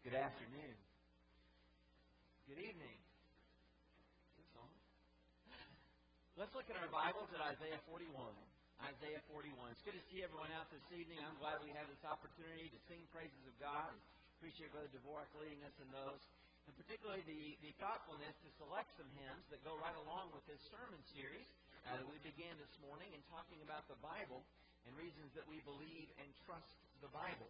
Good afternoon. Good evening. Good song. Let's look at our Bibles at Isaiah 41. Isaiah 41. It's good to see everyone out this evening. I'm glad we have this opportunity to sing praises of God. Appreciate Brother Dvorak leading us in those. And particularly the thoughtfulness to select some hymns that go right along with this sermon series that we began this morning in talking about the Bible and reasons that we believe and trust the Bible.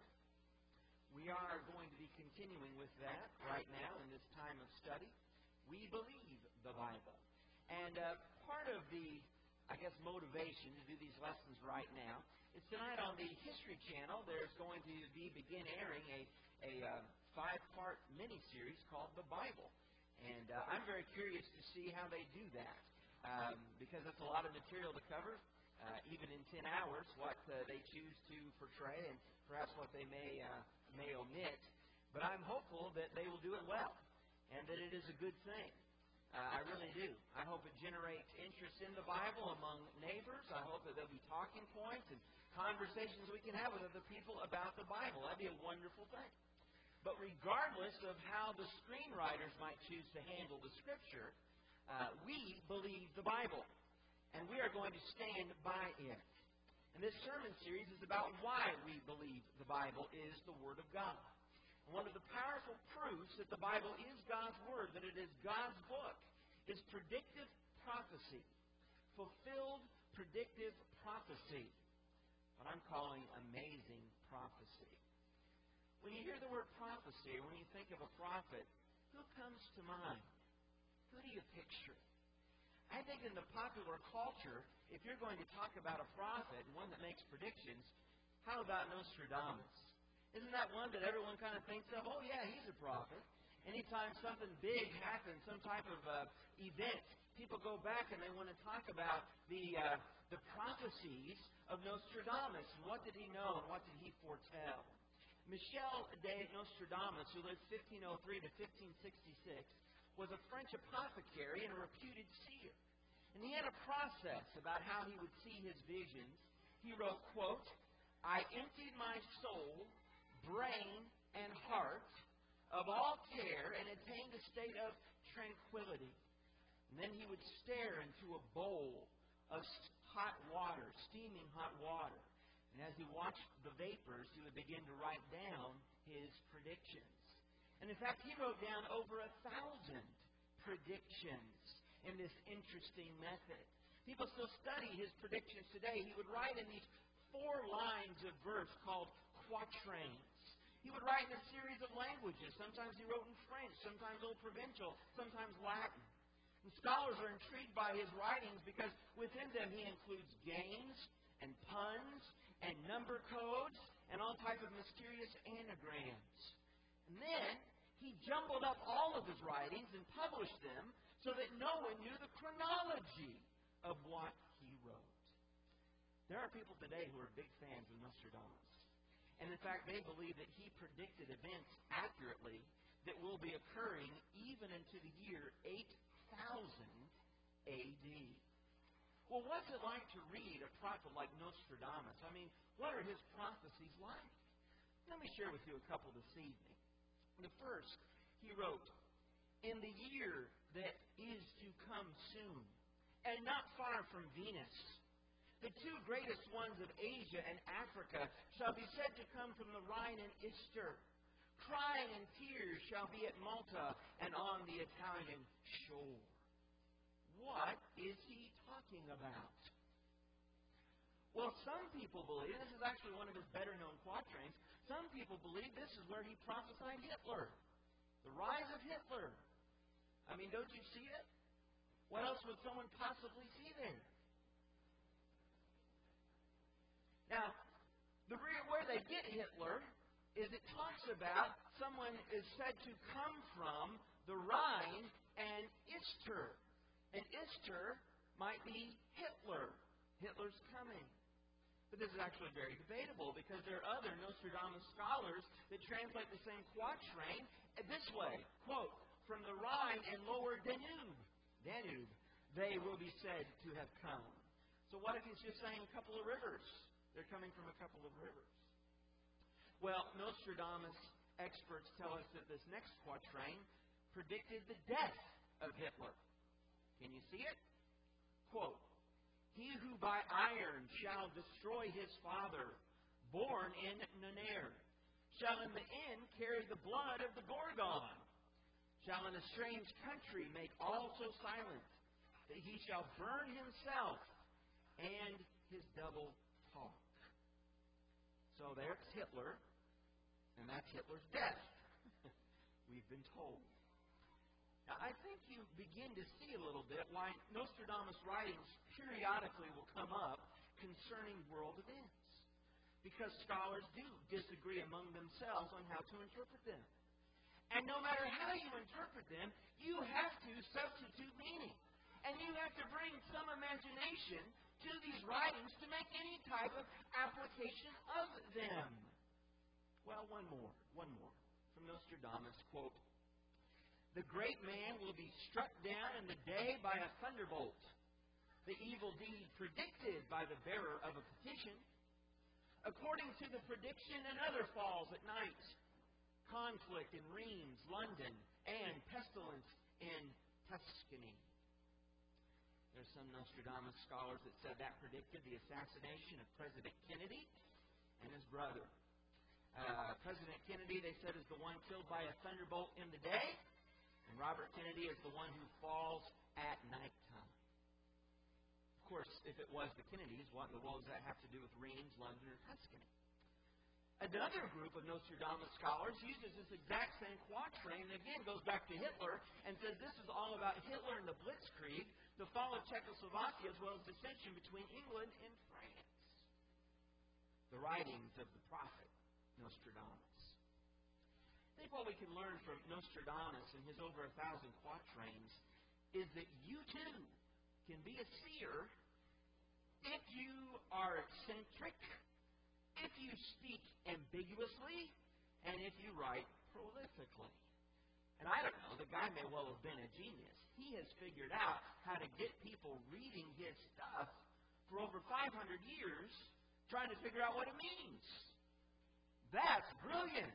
We are going to be continuing with that right now in this time of study. We believe the Bible. And part of the, motivation to do these lessons right now is tonight on the History Channel, there's going to begin airing a 5-part mini-series called The Bible. And I'm very curious to see how they do that because it's a lot of material to cover, even in 10 hours, what they choose to portray and perhaps what they may omit. But I'm hopeful that they will do it well and that it is a good thing. I really do. I hope it generates interest in the Bible among neighbors. I hope that there'll be talking points and conversations we can have with other people about the Bible. That'd be a wonderful thing. But regardless of how the screenwriters might choose to handle the Scripture, we believe the Bible, and we are going to stand by it. And this sermon series is about why we believe the Bible is the Word of God. One of the powerful proofs that the Bible is God's Word, that it is God's book, is predictive prophecy. Fulfilled predictive prophecy. What I'm calling amazing prophecy. When you hear the word prophecy, when you think of a prophet, who comes to mind? Who do you picture? I think in the popular culture, if you're going to talk about a prophet, one that makes predictions, how about Nostradamus? Isn't that one that everyone kind of thinks of? Oh, yeah, he's a prophet. Anytime something big happens, some type of event, people go back and they want to talk about the prophecies of Nostradamus. And what did he know and what did he foretell? Michel de Nostradamus, who lived 1503 to 1566, was a French apothecary and a reputed seer. And he had a process about how he would see his visions. He wrote, quote, "I emptied my soul, brain, and heart of all care and attained a state of tranquility." And then he would stare into a bowl of hot water, steaming hot water. And as he watched the vapors, he would begin to write down his predictions. And in fact, he wrote down over 1,000 predictions in this interesting method. People still study his predictions today. He would write in these 4 lines of verse called quatrains. He would write in a series of languages. Sometimes he wrote in French, sometimes Old Provincial, sometimes Latin. And scholars are intrigued by his writings because within them he includes games and puns and number codes and all types of mysterious anagrams. And then he jumbled up all of his writings and published them so that no one knew the chronology of what he wrote. There are people today who are big fans of Nostradamus. And in fact, they believe that he predicted events accurately that will be occurring even into the year 8000 A.D. Well, what's it like to read a prophet like Nostradamus? I mean, what are his prophecies like? Let me share with you a couple this evening. The first, he wrote, "In the year that is to come soon, and not far from Venus, the 2 greatest ones of Asia and Africa shall be said to come from the Rhine and Ister. Crying and tears shall be at Malta and on the Italian shore." What is he talking about? Well, some people believe, this is actually one of his better-known quatrains, some people believe this is where he prophesied Hitler. The rise of Hitler. I mean, don't you see it? What else would someone possibly see there? Now, where they get Hitler is it talks about someone is said to come from the Rhine and Ister. And Ister might be Hitler. Hitler's coming. But this is actually very debatable because there are other Nostradamus scholars that translate the same quatrain this way. Quote, "From the Rhine and lower Danube, they will be said to have come." So what if he's just saying a couple of rivers? They're coming from a couple of rivers. Well, Nostradamus experts tell us that this next quatrain predicted the death of Hitler. Can you see it? Quote, "He who by iron shall destroy his father, born in Nanare, shall in the end carry the blood of the Gorgon, shall in a strange country make all so silent, that he shall burn himself and his double talk." So there's Hitler, and that's Hitler's death, we've been told. Now, I think you begin to see a little bit why Nostradamus' writings periodically will come up concerning world events. Because scholars do disagree among themselves on how to interpret them. And no matter how you interpret them, you have to substitute meaning. And you have to bring some imagination to these writings to make any type of application of them. Well, one more from Nostradamus, quote, "The great man will be struck down in the day by a thunderbolt, the evil deed predicted by the bearer of a petition. According to the prediction, another falls at night. Conflict in Rheims, London, and pestilence in Tuscany." There's some Nostradamus scholars that said that predicted the assassination of President Kennedy and his brother. President Kennedy, they said, is the one killed by a thunderbolt in the day, and Robert Kennedy is the one who falls at nighttime. Of course, if it was the Kennedys, what in the world does that have to do with Rheims, London, or Tuscany? Another group of Nostradamus scholars uses this exact same quatrain, and again goes back to Hitler, and says this is all about Hitler and the Blitzkrieg, the fall of Czechoslovakia, as well as dissension between England and France. The writings of the prophet Nostradamus. I think what we can learn from Nostradamus and his over 1,000 quatrains is that you too can be a seer if you are eccentric, if you speak ambiguously, and if you write prolifically. And I don't know, the guy may well have been a genius. He has figured out how to get people reading his stuff for over 500 years, trying to figure out what it means. That's brilliant.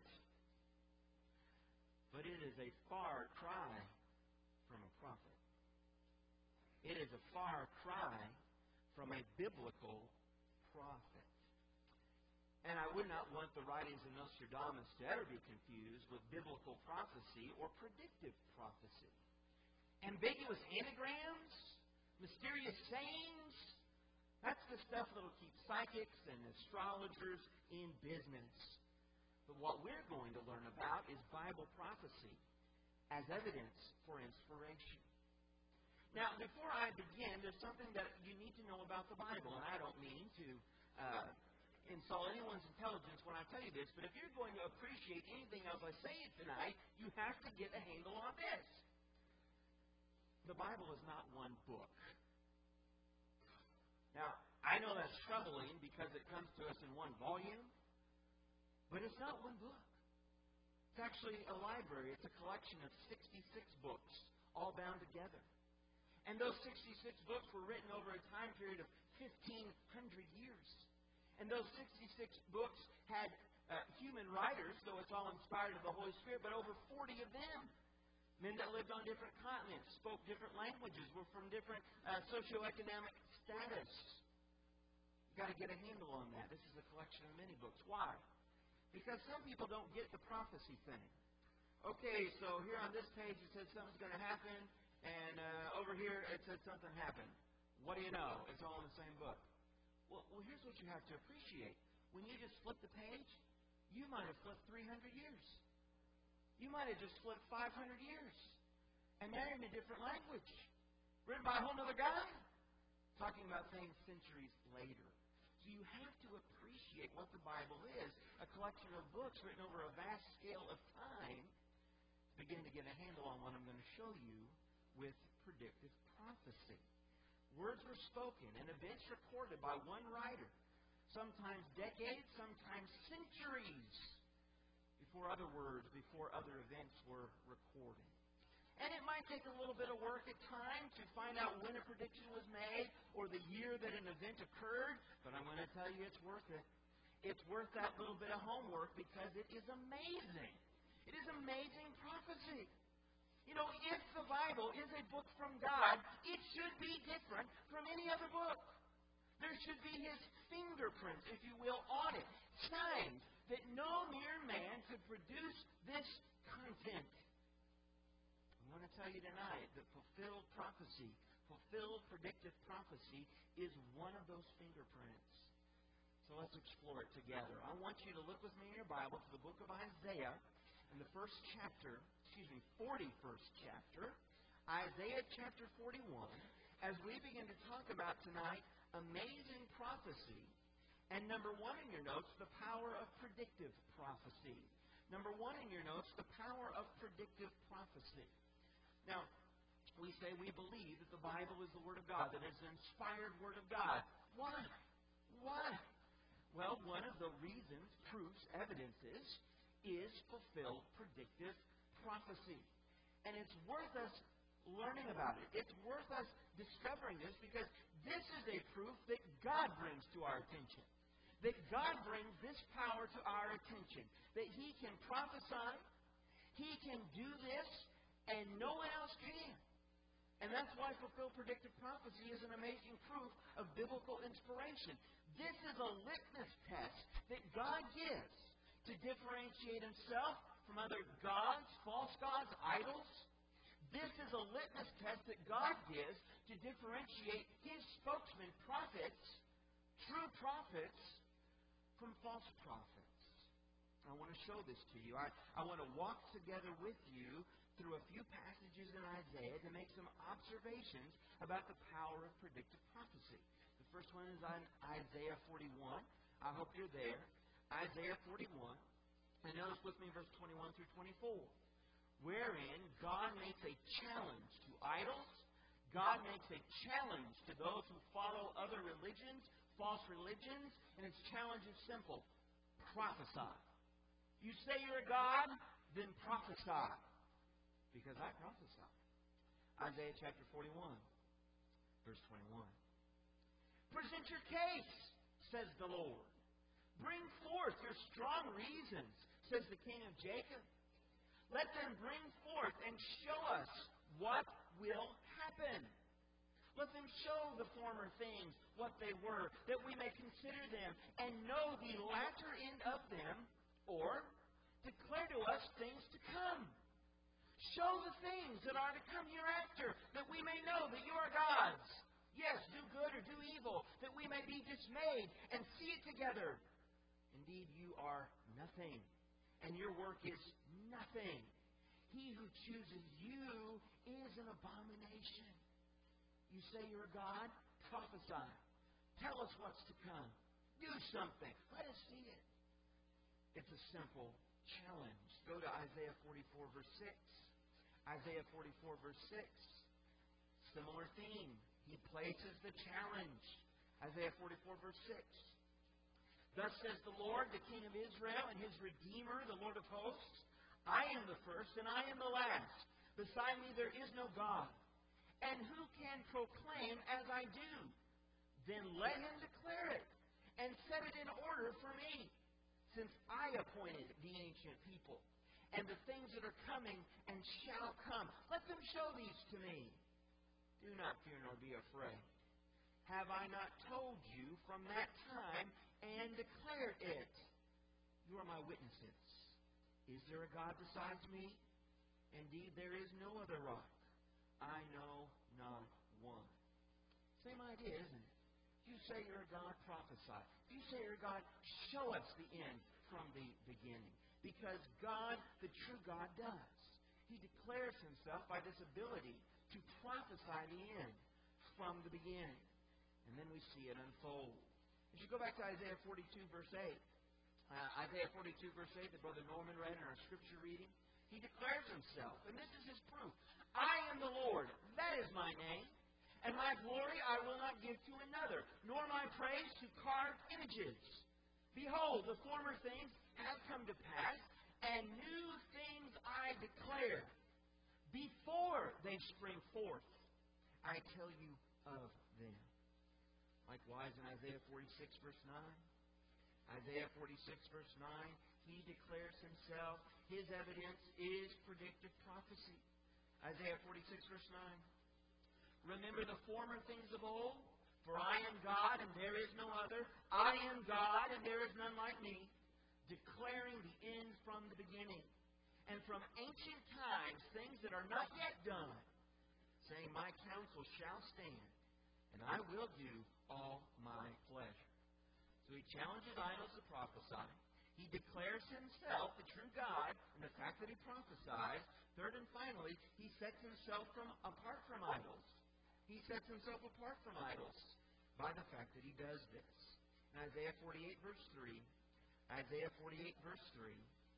But it is a far cry from a prophet. It is a far cry from a biblical prophet. And I would not want the writings of Nostradamus to ever be confused with biblical prophecy or predictive prophecy. Ambiguous anagrams, mysterious sayings, that's the stuff that will keep psychics and astrologers in business. But what we're going to learn about is Bible prophecy as evidence for inspiration. Now, before I begin, there's something that you need to know about the Bible, and I don't mean to insult anyone's intelligence when I tell you this, but if you're going to appreciate anything else I say tonight, you have to get a handle on this. The Bible is not one book. Now, I know that's troubling because it comes to us in one volume, but it's not one book. It's actually a library. It's a collection of 66 books, all bound together. And those 66 books were written over a time period of 1,500 years. And those 66 books had human writers, so it's all inspired of the Holy Spirit, but over 40 of them. Men that lived on different continents, spoke different languages, were from different socioeconomic status. You've got to get a handle on that. This is a collection of many books. Why? Because some people don't get the prophecy thing. Okay, so here on this page it says something's going to happen, and over here it says something happened. What do you know? It's all in the same book. Well, here's what you have to appreciate. When you just flip the page, you might have flipped 300 years. You might have just flipped 500 years. And now you're in a different language. Written by a whole other guy. Talking about things centuries later. So you have to appreciate what the Bible is. A collection of books written over a vast scale of time to begin to get a handle on what I'm going to show you with predictive prophecy. Words were spoken and events recorded by one writer, sometimes decades, sometimes centuries, before other words, before other events were recorded. And it might take a little bit of work at times to find out when a prediction was made or the year that an event occurred, but I'm going to tell you it's worth it. It's worth that little bit of homework because it is amazing It is amazing prophecy. You know, if the Bible is a book from God, it should be different from any other book. There should be His fingerprints, if you will, on it. Signs that no mere man could produce this content. I want to tell you tonight that fulfilled prophecy, fulfilled predictive prophecy, is one of those fingerprints. So let's explore it together. I want you to look with me in your Bible to the book of Isaiah in the 41st chapter, Isaiah chapter 41, as we begin to talk about tonight amazing prophecy, and number one in your notes, the power of predictive prophecy. Number one in your notes, the power of predictive prophecy. Now, we say we believe that the Bible is the Word of God, that it's an inspired Word of God. Why? Why? Well, one of the reasons, proofs, evidences, is fulfilled predictive prophecy. And it's worth us learning about it. It's worth us discovering this because this is a proof that God brings to our attention. That God brings this power to our attention. That He can prophesy, He can do this, and no one else can. And that's why fulfilled predictive prophecy is an amazing proof of biblical inspiration. This is a litmus test that God gives to differentiate Himself from other gods, false gods, idols. This is a litmus test that God gives to differentiate His spokesmen, prophets, true prophets, from false prophets. I want to show this to you. I want to walk together with you through a few passages in Isaiah to make some observations about the power of predictive prophecy. The first one is on Isaiah 41. I hope you're there. Isaiah 41. And notice with me verse 21 through 24. Wherein God makes a challenge to idols. God makes a challenge to those who follow other religions, false religions. And its challenge is simple. Prophesy. You say you're a God, then prophesy. Because I prophesy. Isaiah chapter 41, verse 21. Present your case, says the Lord. Bring forth your strong reasons, says the King of Jacob. Let them bring forth and show us what will happen. Let them show the former things what they were, that we may consider them and know the latter end of them, or declare to us things to come. Show the things that are to come hereafter, that we may know that you are gods. Yes, do good or do evil, that we may be dismayed and see it together. Indeed, you are nothing, and your work is nothing. He who chooses you is an abomination. You say you're a God? Prophesy. Tell us what's to come. Do something. Let us see it. It's a simple challenge. Go to Isaiah 44, verse 6. Isaiah 44, verse 6. Similar theme. He places the challenge. Isaiah 44, verse 6. Thus says the Lord, the King of Israel, and His Redeemer, the Lord of hosts, I am the first and I am the last. Beside me there is no God. And who can proclaim as I do? Then let him declare it, and set it in order for me, since I appointed the ancient people, and the things that are coming and shall come. Let them show these to me. Do not fear nor be afraid. Have I not told you from that time and declared it? You are my witnesses. Is there a God besides me? Indeed, there is no other rock. I know not one. Same idea, isn't it? You say you're a God, prophesy. You say you're a God, show us the end from the beginning. Because God, the true God, does. He declares Himself by this ability to prophesy the end from the beginning. And then we see it unfold. As you go back to Isaiah 42, verse 8. Isaiah 42, verse 8, that Brother Norman read in our scripture reading. He declares Himself, and this is His proof. I am the Lord, that is my name. And my glory I will not give to another, nor my praise to carved images. Behold, the former things have come to pass, and new things I declare. Before they spring forth, I tell you of them. Likewise in Isaiah 46, verse 9. Isaiah 46, verse 9. He declares himself. His evidence is predictive prophecy. Isaiah 46, verse 9. Remember the former things of old, for I am God and there is no other. I am God and there is none like me, declaring the end from the beginning. And from ancient times, things that are not yet done, saying, my counsel shall stand, and I will do all my pleasure. So he challenges idols to prophesy. He declares himself the true God and the fact that he prophesies. Third and finally, he sets himself apart from idols. He sets himself apart from idols by the fact that he does this. In Isaiah 48, verse 3, Isaiah 48, verse 3,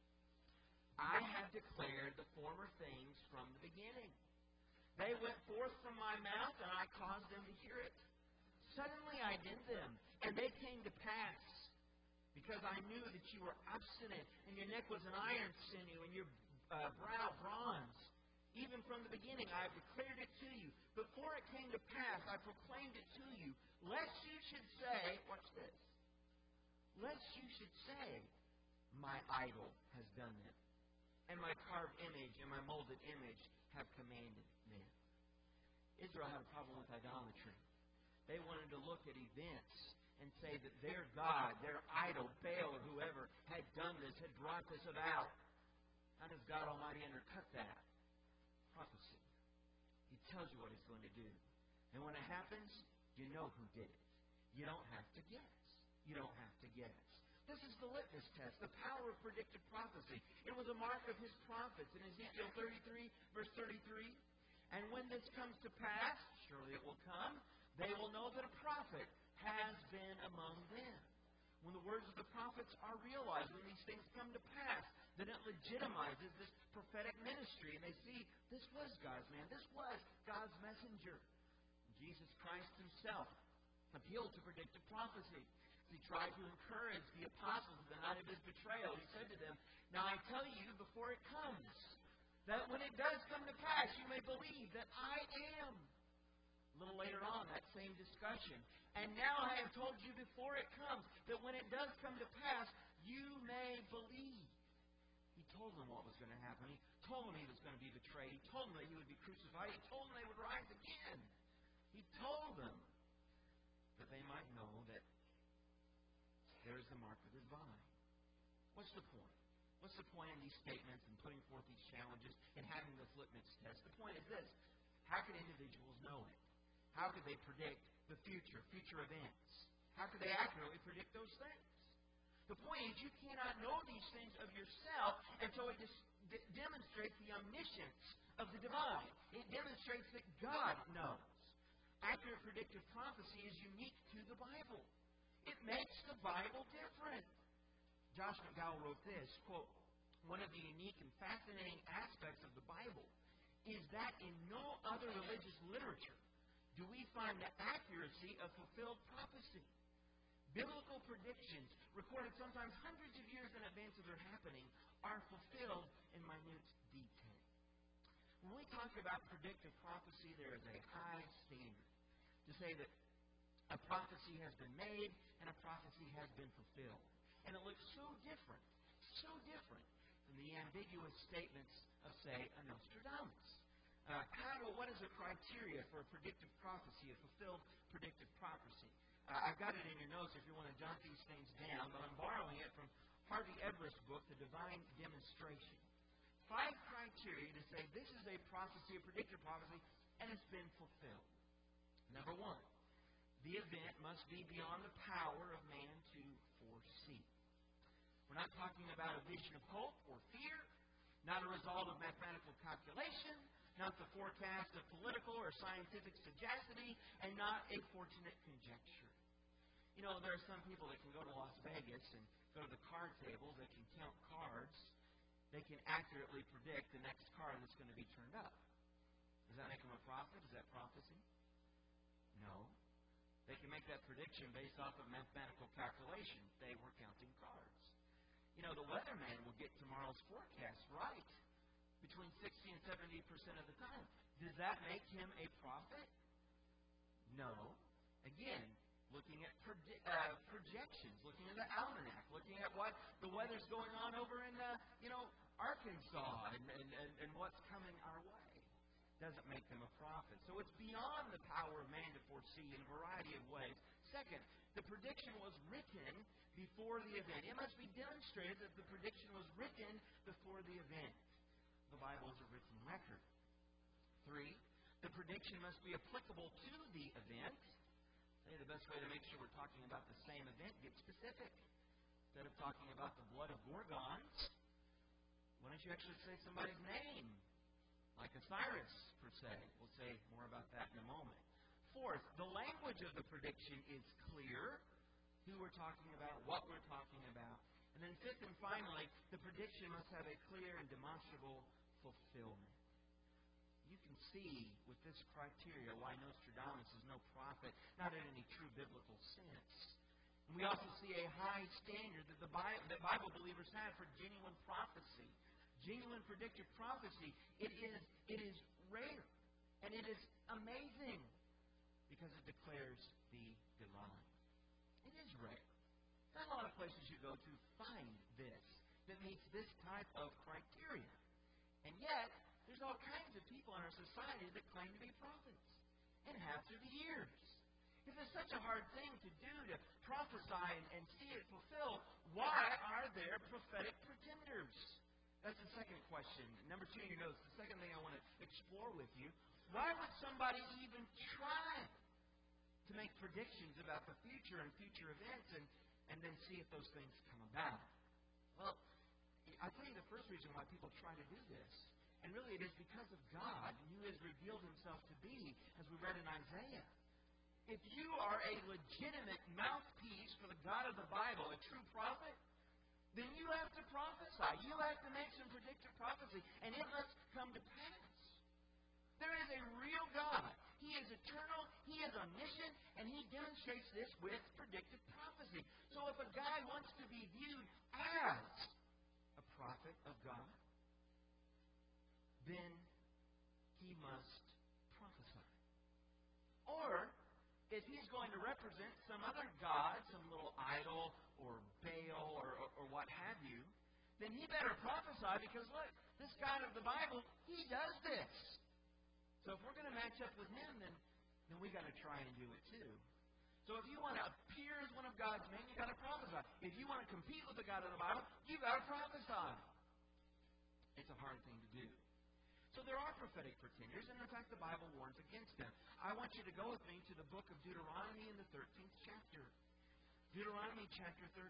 I have declared the former things from the beginning. They went forth from my mouth, and I caused them to hear it. Suddenly I did them, and they came to pass, because I knew that you were obstinate, and your neck was an iron sinew, and your brow bronze. Even from the beginning I have declared it to you. Before it came to pass, I proclaimed it to you, lest you should say, watch this, lest you should say, my idol has done it, and my carved image and my molded image have commanded men. Israel had a problem with idolatry. They wanted to look at events and say that their God, their idol, Baal or whoever, had done this, had brought this about. How does God Almighty undercut that? Prophecy. He tells you what He's going to do. And when it happens, you know who did it. You don't have to guess. You don't have to guess. This is the litmus test, the power of predictive prophecy. It was a mark of His prophets in Ezekiel 33, verse 33. And when this comes to pass, surely it will come, they will know that a prophet has been among them. When the words of the prophets are realized, when these things come to pass, then it legitimizes this prophetic ministry. And they see, this was God's man. This was God's messenger. Jesus Christ Himself appealed to predictive prophecy. He tried to encourage the apostles the night of His betrayal. He said to them, now I tell you before it comes, that when it does come to pass, you may believe that I am. A little later on, that same discussion. And now I have told you before it comes, that when it does come to pass, you may believe. He told them what was going to happen. He told them He was going to be betrayed. He told them that He would be crucified. He told them they would rise again. He told them that they might know that there is the mark of the divine. What's the point? What's the point in these statements and putting forth these challenges and having this litmus test? The point is this. How could individuals know it? How could they predict the future events? How could they accurately predict those things? The point is you cannot know these things of yourself, and so it just demonstrates the omniscience of the divine. It demonstrates that God knows. Accurate predictive prophecy is unique to the Bible. It makes the Bible different. Josh McDowell wrote this, quote, one of the unique and fascinating aspects of the Bible is that in no other religious literature do we find the accuracy of fulfilled prophecy. Biblical predictions, recorded sometimes hundreds of years in advance of their happening, are fulfilled in minute detail. When we talk about predictive prophecy, there is a high standard to say that a prophecy has been made and a prophecy has been fulfilled. And it looks so different from the ambiguous statements of, say, a Nostradamus. What is the criteria for a predictive prophecy, a fulfilled predictive prophecy? I've got it in your notes if you want to jot these things down, but I'm borrowing it from Harvey Everett's book, The Divine Demonstration. 5 criteria to say this is a prophecy, a predictive prophecy, and it's been fulfilled. Number 1, the event must be beyond the power of man to foresee. We're not talking about a vision of hope or fear, not a result of mathematical calculation, not the forecast of political or scientific sagacity, and not a fortunate conjecture. You know, there are some people that can go to Las Vegas and go to the card tables, they can count cards, they can accurately predict the next card that's going to be turned up. Does that make them a prophet? Is that prophecy? No. They can make that prediction based off of mathematical calculation. They were counting cards. You know, the weatherman will get tomorrow's forecast right between 60 and 70% of the time. Does that make him a prophet? No. Again, looking at projections, looking at the almanac, looking at what the weather's going on over in Arkansas and what's coming our way. Doesn't make them a prophet. So it's beyond the power of man to foresee in a variety of ways. Second, the prediction was written before the event. It must be demonstrated that the prediction was written before the event. The Bible is a written record. 3, the prediction must be applicable to the event. The best way to make sure we're talking about the same event, get specific. Instead of talking about the blood of Gorgons, why don't you actually say somebody's name? Like Osiris, per se. We'll say more about that in a moment. 4th, the language of the prediction is clear. Who we're talking about, what we're talking about. And then 5th and finally, the prediction must have a clear and demonstrable fulfillment. You can see with this criteria why Nostradamus is no prophet, not in any true biblical sense. And we also see a high standard that the Bible believers have for genuine prophecy. Genuine predictive prophecy, it is rare, and it is amazing because it declares the divine. It is rare. Not a lot of places you go to find this that meets this type of criteria. And yet, there's all kinds of people in our society that claim to be prophets and have through the years. If it's such a hard thing to do to prophesy and see it fulfilled, why are there prophetic pretenders? That's the second question. Number 2 in your notes, the second thing I want to explore with you. Why would somebody even try to make predictions about the future and future events and then see if those things come about? Well, I'll tell you the first reason why people try to do this. And really it is because of God and who has revealed himself to be, as we read in Isaiah. If you are a legitimate mouthpiece for the God of the Bible, a true prophet, then you have to prophesy. You have to make some predictive prophecy, and it must come to pass. There is a real God. He is eternal, he is omniscient, and he demonstrates this with predictive prophecy. So if a guy wants to be viewed as a prophet of God, then he must prophesy. Or if he's going to represent some other god, some little idol or Baal or what have you, then he better prophesy because, look, this God of the Bible, he does this. So if we're going to match up with him, then we got to try and do it too. So if you want to appear as one of God's men, you got to prophesy. If you want to compete with the God of the Bible, you got to prophesy. It's a hard thing to do. So there are prophetic pretenders, and in fact the Bible warns against them. I want you to go with me to the book of Deuteronomy in the 13th chapter. Deuteronomy chapter 13.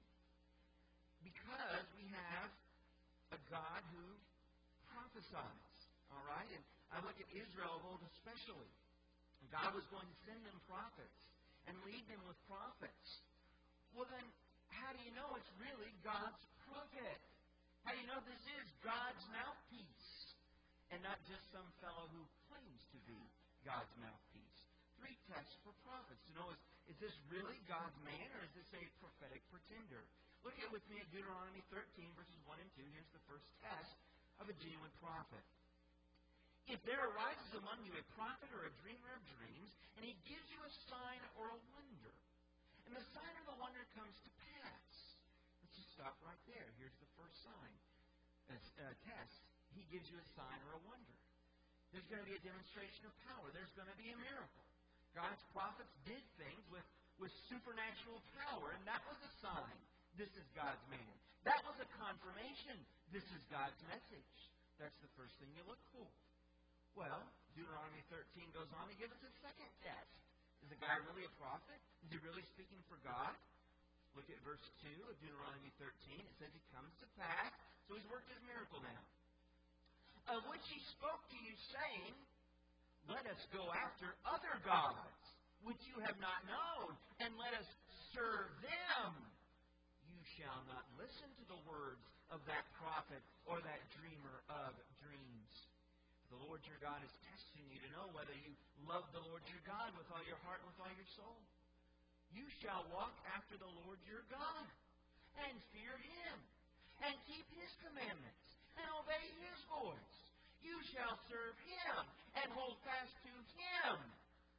Because we have a God who prophesies. All right? And I look at Israel of old especially. God was going to send them prophets and lead them with prophets. Well then, how do you know it's really God's prophet? How do you know this is God's mouthpiece? And not just some fellow who claims to be God's mouthpiece. 3 tests for prophets to know, is this really God's man or is this a prophetic pretender? Look at with me at Deuteronomy 13, verses 1 and 2. Here's the first test of a genuine prophet. If there arises among you a prophet or a dreamer of dreams, and he gives you a sign or a wonder, and the sign or the wonder comes to pass. Let's just stop right there. Here's the first sign. Test. He gives you a sign or a wonder. There's going to be a demonstration of power. There's going to be a miracle. God's prophets did things with supernatural power, and that was a sign. This is God's man. That was a confirmation. This is God's message. That's the first thing you look for. Well, Deuteronomy 13 goes on to give us a second test. Is the guy really a prophet? Is he really speaking for God? Look at verse 2 of Deuteronomy 13. It says he comes to pass. So he's worked his miracle now. Of which he spoke to you, saying, let us go after other gods, which you have not known, and let us serve them. You shall not listen to the words of that prophet or that dreamer of dreams. The Lord your God is testing you to know whether you love the Lord your God with all your heart and with all your soul. You shall walk after the Lord your God, and fear him, and keep his commandments, and obey his voice. You shall serve him, and hold fast to him. But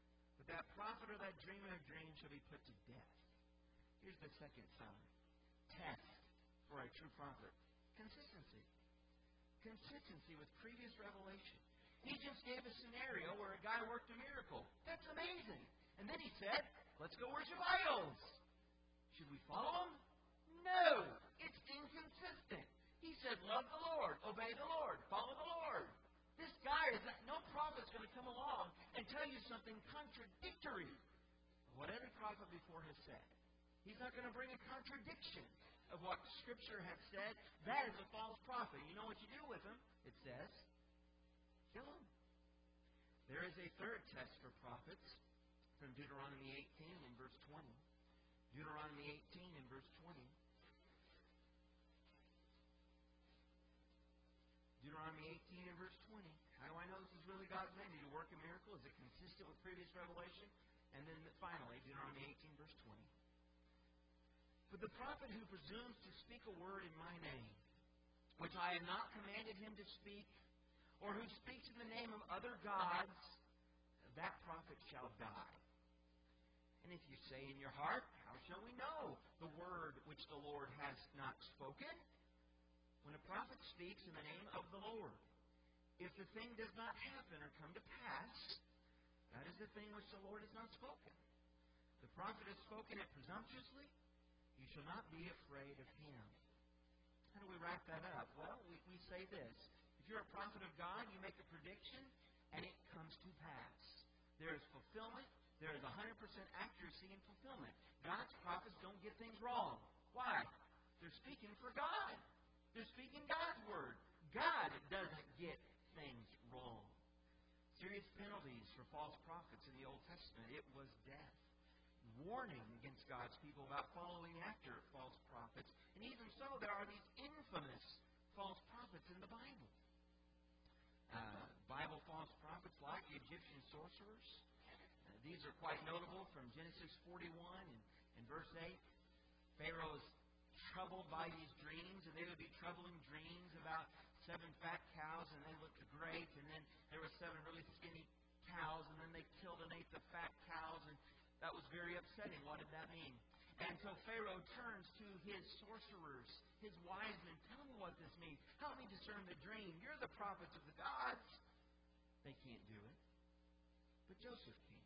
But that prophet or that dreamer of dreams shall be put to death. Here's the second sign. Test for a true prophet. Consistency. Consistency with previous revelation. He just gave a scenario where a guy worked a miracle. That's amazing. And then he said, let's go worship idols. Should we follow him? No. It's inconsistent. He said, love the Lord, obey the Lord, follow the Lord. This guy is not, no prophet's going to come along and tell you something contradictory of what every prophet before has said. He's not going to bring a contradiction of what Scripture has said. That is a false prophet. You know what you do with him? It says, kill him. There is a third test for prophets from Deuteronomy 18 and verse 20. Deuteronomy 18 and verse 20. Deuteronomy 18 and verse 20. How do I know this is really God's name? Did he work a miracle? Is it consistent with previous revelation? And then finally, Deuteronomy 18 verse 20. But the prophet who presumes to speak a word in my name, which I have not commanded him to speak, or who speaks in the name of other gods, that prophet shall die. And if you say in your heart, how shall we know the word which the Lord has not spoken? When a prophet speaks in the name of the Lord, if the thing does not happen or come to pass, that is the thing which the Lord has not spoken. The prophet has spoken it presumptuously. You shall not be afraid of him. How do we wrap that up? Well, we say this. If you're a prophet of God, you make a prediction, and it comes to pass. There is fulfillment. There is 100% accuracy in fulfillment. God's prophets don't get things wrong. Why? They're speaking for God. They're speaking God's word. God doesn't get things wrong. Serious penalties for false prophets in the Old Testament. It was death. Warning against God's people about following after false prophets. And even so, there are these infamous false prophets in the Bible. Bible false prophets like the Egyptian sorcerers. These are quite notable from Genesis 41 and verse 8. Pharaoh is troubled by these dreams, and they would be troubling dreams about 7 fat cows, and they looked great, and then there were 7 really skinny cows, and then they killed and ate the fat cows, and that was very upsetting. What did that mean? And so Pharaoh turns to his sorcerers, his wise men. Tell me what this means. Help me discern the dream. You're the prophets of the gods. They can't do it. But Joseph can.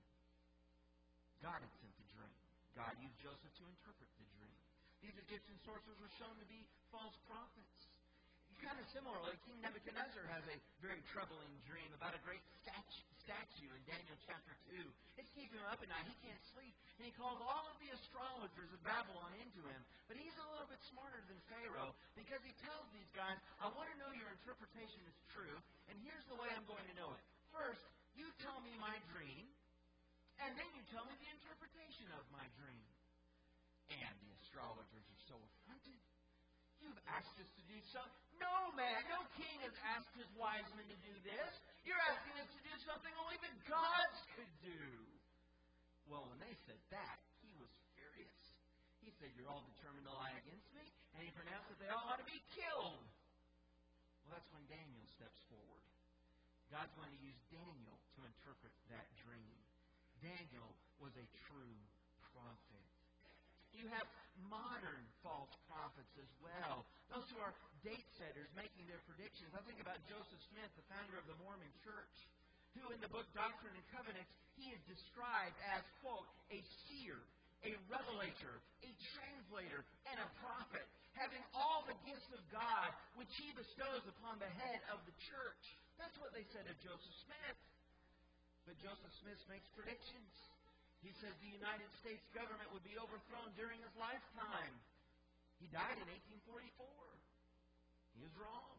God had sent the dream. God used Joseph to interpret the dream. These Egyptian sorcerers were shown to be false prophets. Kind of similarly, King Nebuchadnezzar has a very troubling dream about a great statue in Daniel chapter 2. It's keeping him up at night. He can't sleep. And he calls all of the astrologers of Babylon into him. But he's a little bit smarter than Pharaoh because he tells these guys, I want to know your interpretation is true, and here's the way I'm going to know it. First, you tell me my dream, and then you tell me the interpretation of my dream. And the astrologers are so affronted. You've asked us to do something. No, man, no king has asked his wise men to do this. You're asking us to do something only the gods could do. Well, when they said that, he was furious. He said, you're all determined to lie against me, and he pronounced that they all ought to be killed. Well, that's when Daniel steps forward. God's going to use Daniel to interpret that dream. Daniel was a true prophet. You have modern false prophets as well. Those who are date setters making their predictions. I think about Joseph Smith, the founder of the Mormon Church, who in the book Doctrine and Covenants, he is described as, quote, a seer, a revelator, a translator, and a prophet, having all the gifts of God which he bestows upon the head of the church. That's what they said of Joseph Smith. But Joseph Smith makes predictions. He says the United States government would be overthrown during his lifetime. He died in 1844. He was wrong.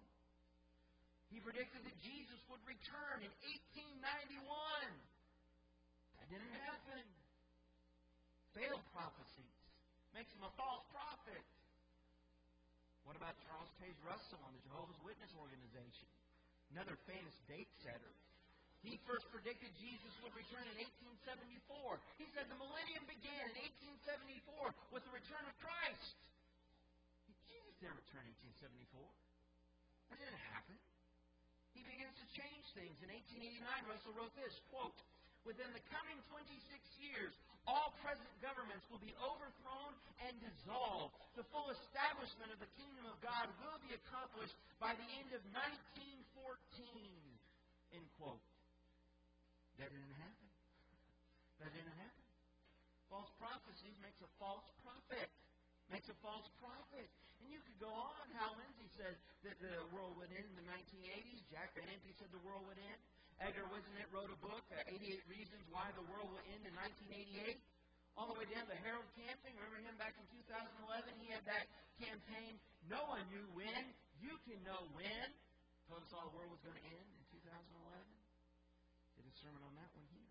He predicted that Jesus would return in 1891. That didn't happen. Failed prophecies. Makes him a false prophet. What about Charles Taze Russell on the Jehovah's Witness organization? Another famous date setter. He first predicted Jesus would return in 1874. He said the millennium began in 1874 with the return of Christ. Jesus didn't return in 1874. That didn't happen. He begins to change things. In 1889, Russell wrote this, quote, Within the coming 26 years, all present governments will be overthrown and dissolved. The full establishment of the kingdom of God will be accomplished by the end of 1914. End quote. That didn't happen. That didn't happen. False prophecies makes a false prophet. Makes a false prophet. And you could go on. Hal Lindsey said that the world would end in the 1980s. Jack Van Impe said the world would end. Edgar Whisenant wrote a book, 88 Reasons Why the World Will End in 1988. All the way down to Harold Camping. Remember him back in 2011? He had that campaign, No One Knew When. You Can Know When. Told us all the world was going to end in 2011. Did a sermon on that one here.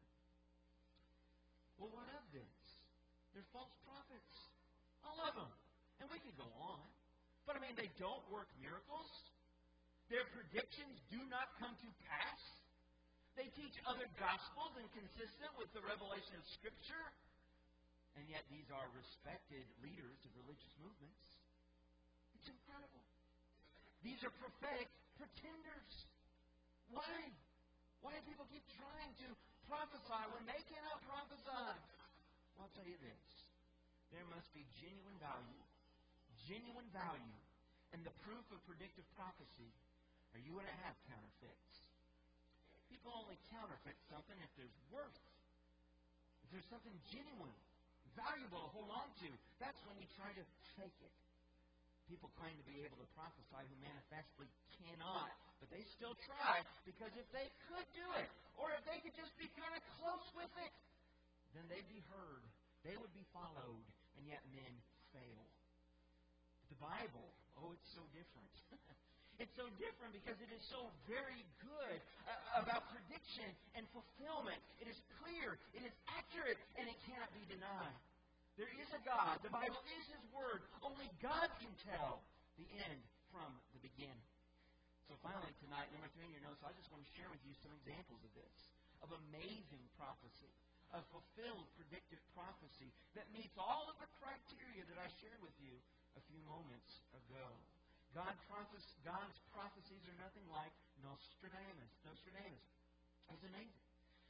Well, what of this? They're false prophets. All of them. And we could go on. But I mean, they don't work miracles. Their predictions do not come to pass. They teach other gospels inconsistent with the revelation of Scripture. And yet these are respected leaders of religious movements. It's incredible. These are prophetic pretenders. Why? Why do people keep trying to prophesy when they cannot prophesy? Well, I'll tell you this. There must be genuine value. Genuine value. And the proof of predictive prophecy, or you wouldn't have counterfeits. People only counterfeit something if there's worth. If there's something genuine, valuable to hold on to. That's when you try to fake it. People claim to be able to prophesy who manifestly cannot. But they still try, because if they could do it, or if they could just be kind of close with it, then they'd be heard. They would be followed, and yet men fail. The Bible, it's so different. It's so different because it is so very good about prediction and fulfillment. It is clear, it is accurate, and it cannot be denied. There is a God. The Bible is His Word. Only God can tell the end from the beginning. So finally tonight, number 3 in your notes, I just want to share with you some examples of this, of amazing prophecy, of fulfilled predictive prophecy that meets all of the criteria that I shared with you a few moments ago. God's prophecies are nothing like Nostradamus. Nostradamus. It's amazing.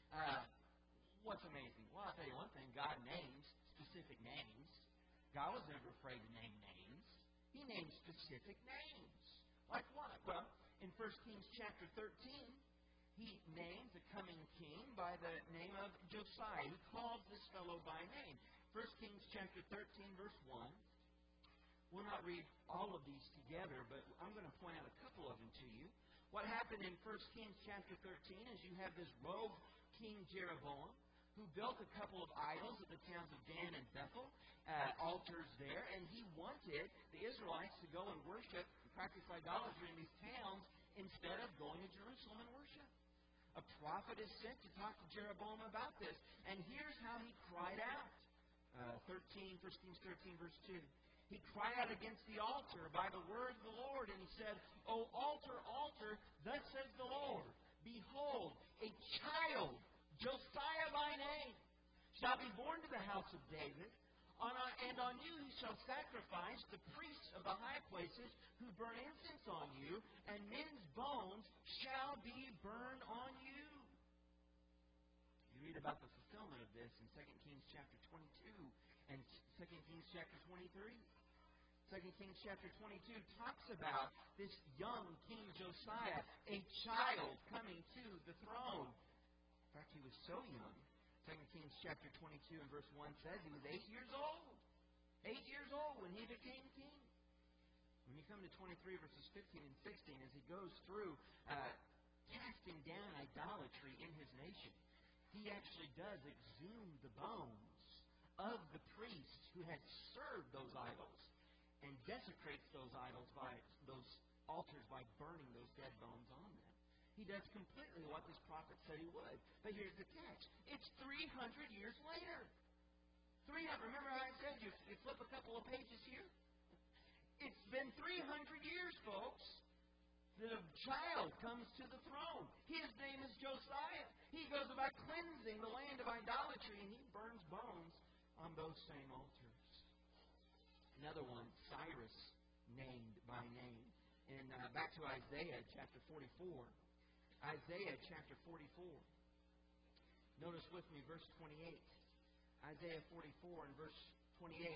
What's amazing? Well, I'll tell you one thing. God names specific names. God was never afraid to name names. He named specific names. Like what? Well, in 1 Kings chapter 13, He names a coming king by the name of Josiah. He calls this fellow by name. 1 Kings chapter 13, verse 1. We'll not read all of these together, but I'm going to point out a couple of them to you. What happened in 1 Kings chapter 13 is you have this rogue King Jeroboam who built a couple of idols at the towns of Dan and Bethel, altars there, and he wanted the Israelites to go and worship and practice idolatry in these towns instead of going to Jerusalem and worship. A prophet is sent to talk to Jeroboam about this, and here's how he cried out. 1 Kings 13, verse 2. He cried out against the altar by the word of the Lord, and he said, O altar, altar, thus says the Lord, behold, a child, Josiah by name, shall be born to the house of David, and on you he shall sacrifice the priests of the high places who burn incense on you, and men's bones shall be burned on you. You read about the fulfillment of this in 2 Kings chapter 22 and 2 Kings chapter 23. 2 Kings chapter 22 talks about this young King Josiah, a child coming to the throne. In fact, he was so young. 2 Kings chapter 22 and verse 1 says he was 8 years old. 8 years old when he became king. When you come to 23 verses 15 and 16, as he goes through casting down idolatry in his nation, he actually does exhume the bones of the priests who had served those idols, and desecrates those idols by those altars by burning those dead bones on them. He does completely what this prophet said he would. But here's the catch. It's 300 years later. 300. Remember how I said you flip a couple of pages here? It's been 300 years, folks, that a child comes to the throne. His name is Josiah. He goes about cleansing the land of idolatry, and he burns bones on those same altars. Another one, Cyrus, named by name. And back to Isaiah chapter 44. Isaiah chapter 44. Notice with me verse 28. Isaiah 44 and verse 28.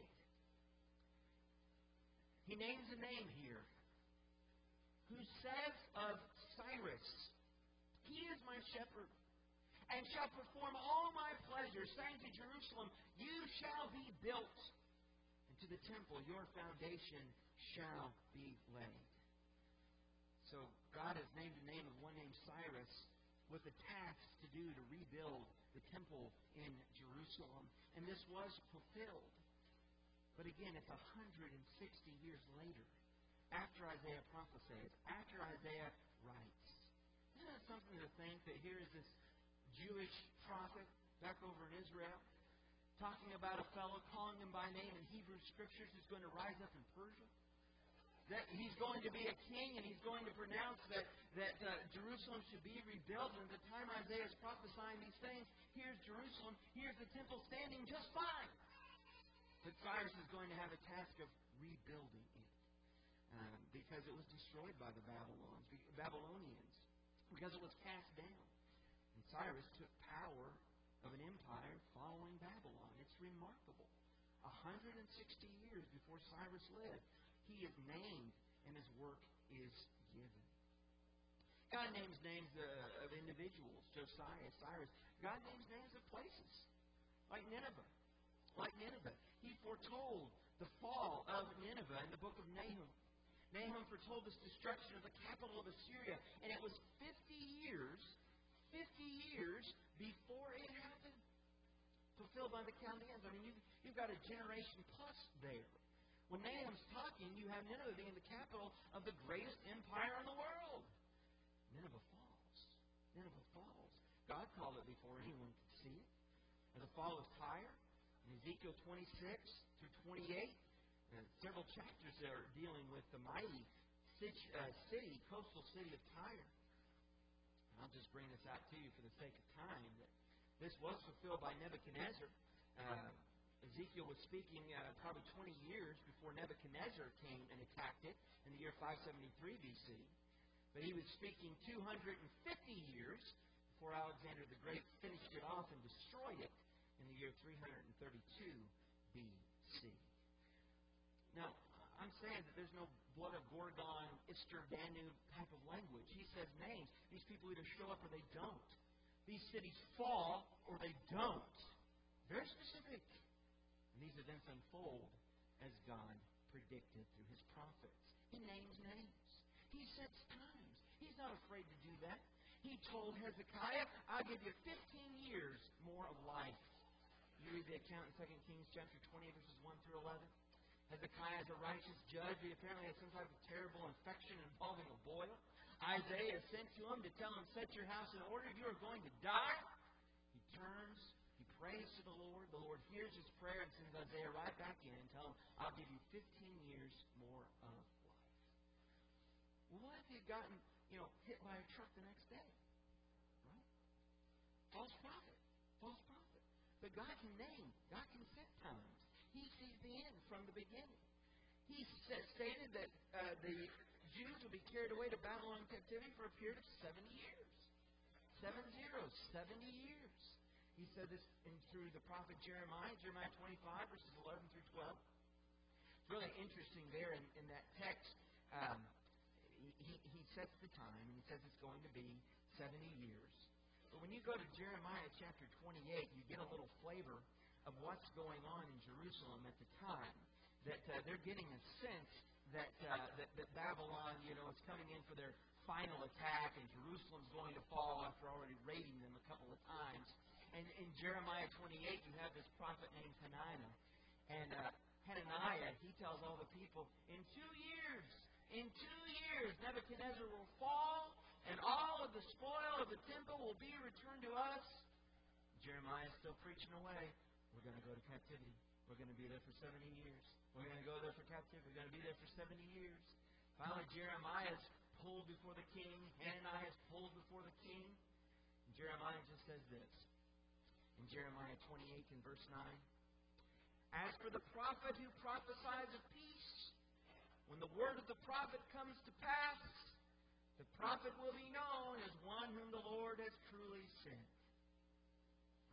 He names a name here. Who says of Cyrus, He is my shepherd, and shall perform all my pleasures, saying to Jerusalem, You shall be built, and to the temple your foundation shall be laid. So God has named a name of one named Cyrus with a task to do to rebuild the temple in Jerusalem. And this was fulfilled. But again, it's 160 years later, after Isaiah prophesies, after Isaiah writes. Isn't that something to think that here is this Jewish prophet back over in Israel talking about a fellow, calling him by name in Hebrew Scriptures who's going to rise up in Persia? That he's going to be a king, and he's going to pronounce that Jerusalem should be rebuilt. And at the time Isaiah is prophesying these things, here's Jerusalem, here's the temple standing just fine. But Cyrus is going to have a task of rebuilding it because it was destroyed by the Babylonians, because it was cast down. And Cyrus took power of an empire following Babylon. It's remarkable. 160 years before Cyrus lived, he is named, and his work is given. God names names of individuals, Josiah, Cyrus. God names names of places, like Nineveh. He foretold the fall of Nineveh in the book of Nahum. Nahum foretold this destruction of the capital of Assyria, and it was 50 years before it happened. Fulfilled by the Chaldeans. I mean, you've got a generation plus there. When Nahum's talking, you have Nineveh being the capital of the greatest empire in the world. Nineveh falls. Nineveh falls. God called it before anyone could see it. And the fall of Tyre, in Ezekiel 26 through 28, several chapters there are dealing with the mighty coastal city of Tyre. And I'll just bring this out to you for the sake of time. That this was fulfilled by Nebuchadnezzar. Ezekiel was speaking probably 20 years before Nebuchadnezzar came and attacked it in the year 573 BC. But he was speaking 250 years before Alexander the Great finished it off and destroyed it in the year 332 BC. Now, I'm saying that there's no blood of Gorgon, Ister, Danube type of language. He says names. These people either show up or they don't. These cities fall or they don't. Very specific. And these events unfold as God predicted through His prophets. He names names. He sets times. He's not afraid to do that. He told Hezekiah, I'll give you 15 years more of life. You read the account in 2 Kings chapter 20, verses 1 through 11. Hezekiah is a righteous judge. He apparently had some type of terrible infection involving a boil. Isaiah is sent to him to tell him, set your house in order. You are going to die. He turns. He prays to the Lord. The Lord hears his prayer and sends Isaiah right back in and tells him, I'll give you 15 years more of life. Well, what if he had gotten, hit by a truck the next day? Right? False prophet. False prophet. But God can name. God can set times. He sees the end from the beginning. He stated that the Jews will be carried away to Babylon captivity for a period of 70 years. 70 years. He said this through the prophet Jeremiah 25, verses 11 through 12. It's really interesting there in that text. He sets the time, and he says it's going to be 70 years. But when you go to Jeremiah chapter 28, you get a little flavor of what's going on in Jerusalem at the time. That they're getting a sense that Babylon, is coming in for their final attack, and Jerusalem's going to fall after already raiding them a couple of times. And in Jeremiah 28, you have this prophet named Hananiah. And Hananiah, he tells all the people, in 2 years, Nebuchadnezzar will fall, and all of the spoil of the temple will be returned to us. Jeremiah's still preaching away. We're going to go to captivity. We're going to be there for 70 years. We're going to go there for captivity. We're going to be there for 70 years. Finally, Jeremiah is pulled before the king. Hananiah is pulled before the king. And Jeremiah just says this. In Jeremiah 28 and verse 9. As for the prophet who prophesies of peace, when the word of the prophet comes to pass, the prophet will be known as one whom the Lord has truly sent.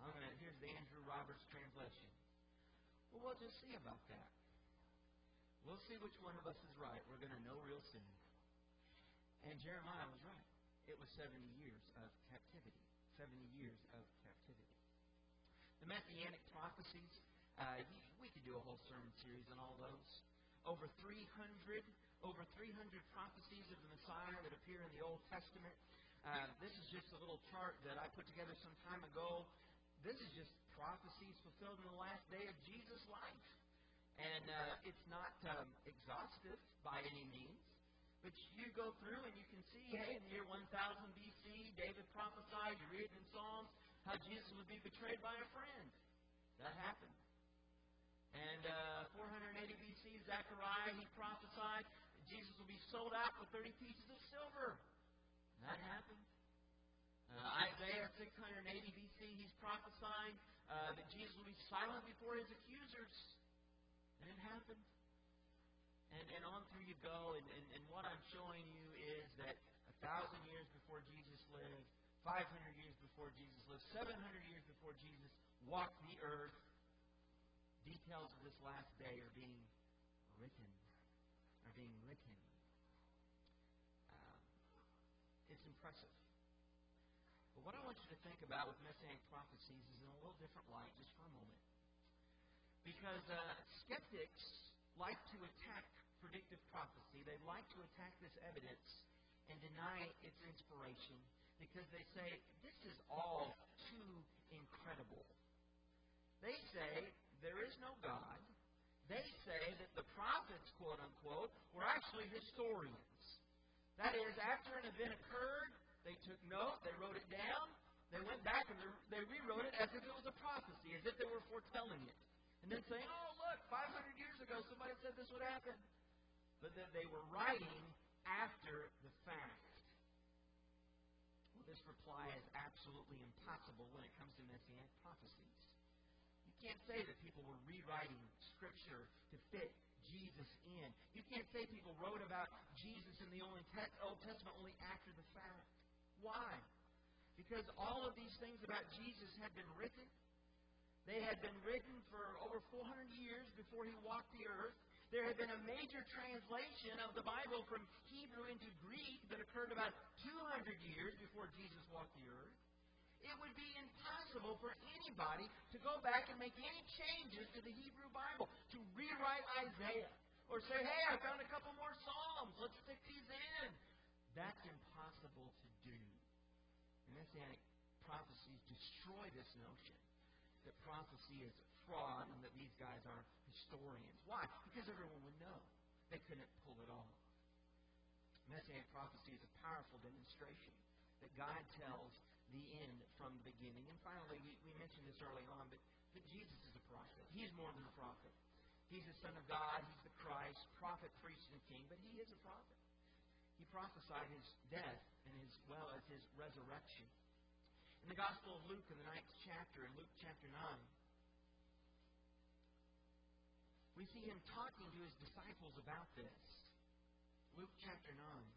Here's the Andrew Roberts translation. Well, we'll just see about that. We'll see which one of us is right. We're going to know real soon. And Jeremiah was right. It was 70 years of captivity. 70 years of captivity. The Messianic prophecies, we could do a whole sermon series on all those. Over 300 prophecies of the Messiah that appear in the Old Testament. This is just a little chart that I put together some time ago. This is just prophecies fulfilled in the last day of Jesus' life. And it's not exhaustive by any means. But you go through and you can see, hey, in the year 1000 B.C., David prophesied, you read in Psalms, how Jesus would be betrayed by a friend. That happened. And 480 B.C., Zechariah, he prophesied that Jesus will be sold out for 30 pieces of silver. That happened. Isaiah 680 B.C., he's prophesying that Jesus will be silent before his accusers. And it happened. And on through you go. And what I'm showing you is that 1,000 years before Jesus lived, 500 years before Jesus lived, 700 years before Jesus walked the earth, details of this last day are being written. It's impressive. But what I want you to think about with Messianic prophecies is in a little different light, just for a moment. Because skeptics like to attack predictive prophecy. They like to attack this evidence and deny its inspiration because they say, this is all too incredible. They say there is no God. They say that the prophets, quote unquote, were actually historians. That is, after an event occurred, they took note, they wrote it down, they went back and they rewrote it as if it was a prophecy, as if they were foretelling it. And then saying, oh, look, 500 years ago somebody said this would happen. But then they were writing after the fact. Well, this reply is absolutely impossible when it comes to Messianic prophecies. You can't say that people were rewriting Scripture to fit Jesus in. You can't say people wrote about Jesus in the Old Testament only after the fact. Why? Because all of these things about Jesus had been written. They had been written for over 400 years before he walked the earth. There had been a major translation of the Bible from Hebrew into Greek that occurred about 200 years before Jesus walked the earth. It would be impossible for anybody to go back and make any changes to the Hebrew Bible, to rewrite Isaiah, or say, hey, I found a couple more Psalms, let's stick these in. That's impossible to do. Messianic prophecies destroy this notion that prophecy is fraud and that these guys are historians. Why? Because everyone would know. They couldn't pull it off. Messianic prophecy is a powerful demonstration that God tells the end from the beginning. And finally, we mentioned this early on, but Jesus is a prophet. He's more than a prophet. He's the Son of God. He's the Christ, prophet, priest, and king, but he is a prophet. He prophesied his death and as well as his resurrection. In the Gospel of Luke, in the 9th chapter, in Luke chapter 9, we see him talking to his disciples about this. Luke chapter 9.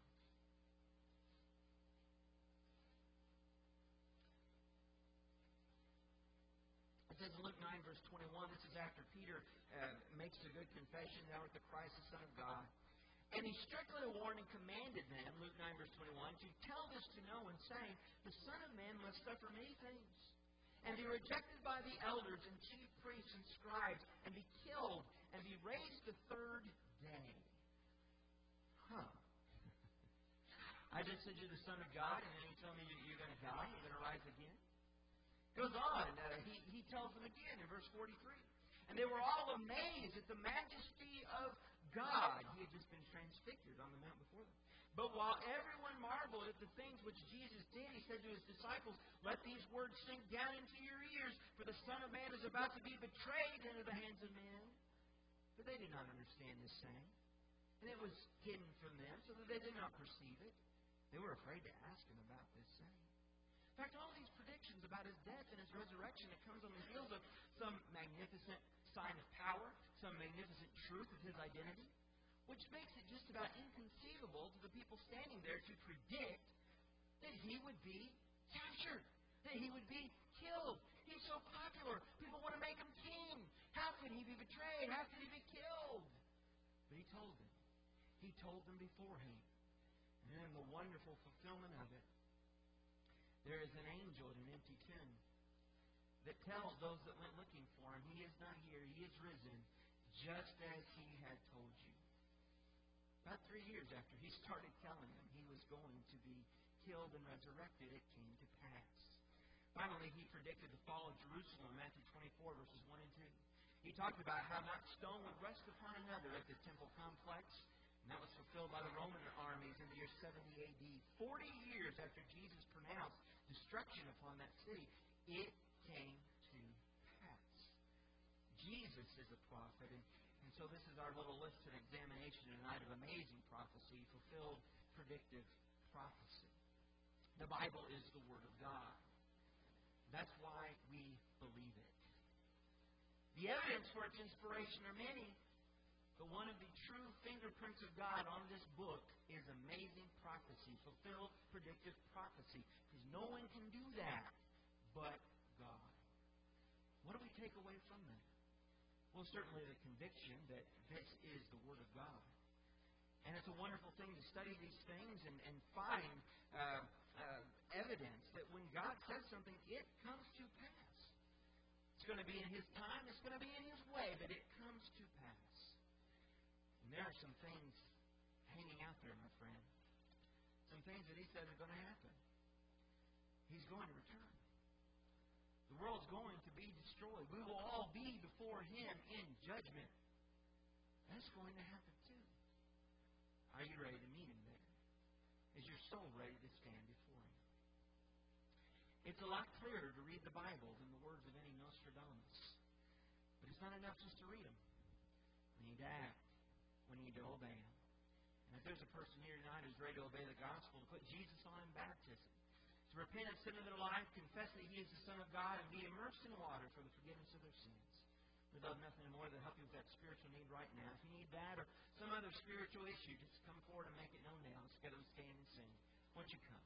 It says in Luke 9, verse 21, this is after Peter makes a good confession, thou art the Christ, the Son of God. And he strictly warned and commanded them, Luke 9, verse 21, to tell this to no one, saying, the Son of Man must suffer many things, and be rejected by the elders and chief priests and scribes, and be killed, and be raised the third day. I just said you're the Son of God, and then you tell me you're going to die, you're going to rise again? Goes on, he tells them again in verse 43. And they were all amazed at the majesty of God. He had just been transfigured on the mount before them. But while everyone marveled at the things which Jesus did, he said to his disciples, let these words sink down into your ears, for the Son of Man is about to be betrayed into the hands of men. But they did not understand this saying. And it was hidden from them, so that they did not perceive it. They were afraid to ask him about this saying. In fact, all these predictions about his death and his resurrection, it comes on the heels of some magnificent sign of power, some magnificent truth of his identity, which makes it just about inconceivable to the people standing there to predict that he would be captured, that he would be killed. He's so popular. People want to make him king. How could he be betrayed? How could he be killed? But he told them. He told them beforehand. And then in the wonderful fulfillment of it, there is an angel in an empty tomb that tells those that went looking for him, he is not here, he is risen, just as he had told you. About 3 years after he started telling them he was going to be killed and resurrected, it came to pass. Finally, he predicted the fall of Jerusalem, Matthew 24, verses 1 and 2. He talked about how not stone would rest upon another at the temple complex, and that was fulfilled by the Roman armies in the year 70 A.D. 40 years after Jesus pronounced destruction upon that city, it came to pass. Jesus is a prophet, and so this is our little list and examination tonight of amazing prophecy, fulfilled predictive prophecy. The Bible is the Word of God. That's why we believe it. The evidence for its inspiration are many, but one of the true fingerprints of God on this book is amazing prophecy, fulfilled predictive prophecy, because no one can do that but God. What do we take away from that? Well, certainly the conviction that this is the Word of God. And it's a wonderful thing to study these things and find evidence that when God says something, it comes to pass. It's going to be in His time, it's going to be in His way, but it comes to pass. And there are some things hanging out there, my friend. Some things that He says are going to happen. He's going to return. The world's going to be destroyed. We will all be before Him in judgment. That's going to happen too. Are you ready to meet Him there? Is your soul ready to stand before Him? It's a lot clearer to read the Bible than the words of any Nostradamus. But it's not enough just to read them. We need to act. We need to obey Him. And if there's a person here tonight who's ready to obey the gospel, to put Jesus on in baptism, to repent of sin in their life, confess that He is the Son of God, and be immersed in water for the forgiveness of their sins. We'd love nothing more than help you with that spiritual need right now. If you need that or some other spiritual issue, just come forward and make it known now. Let's get them stand and sing. Won't you come?